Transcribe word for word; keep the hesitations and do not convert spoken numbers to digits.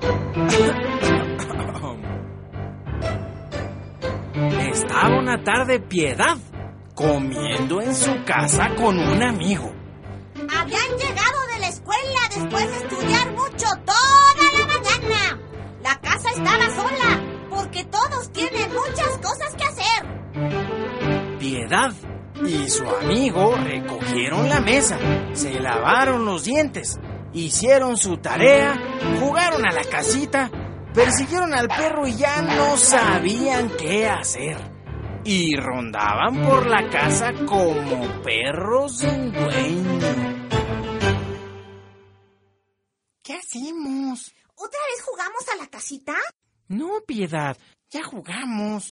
Estaba una tarde Piedad comiendo en su casa con un amigo. Habían llegado de la escuela después de estudiar mucho toda la mañana. La casa estaba sola porque todos tienen muchas cosas que hacer. Piedad y su amigo recogieron la mesa, se lavaron los dientes, hicieron su tarea, jugaron a la casita, persiguieron al perro y ya no sabían qué hacer. Y rondaban por la casa como perros sin dueño. ¿Qué hacemos? ¿Otra vez jugamos a la casita? No, Piedad, ya jugamos.